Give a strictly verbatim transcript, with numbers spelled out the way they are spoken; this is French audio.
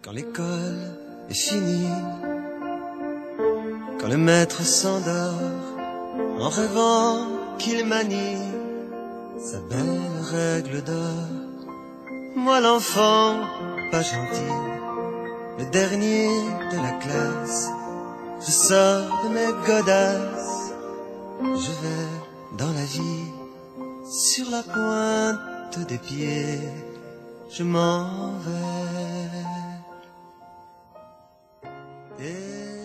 Quand l'école est finie, quand le maître s'endort, en rêvant qu'il manie sa belle règle d'or, moi l'enfant pas gentil, le dernier de la classe, je sors de mes godasses, je vais dans la vie, sur la pointe des pieds, je m'en vais. Et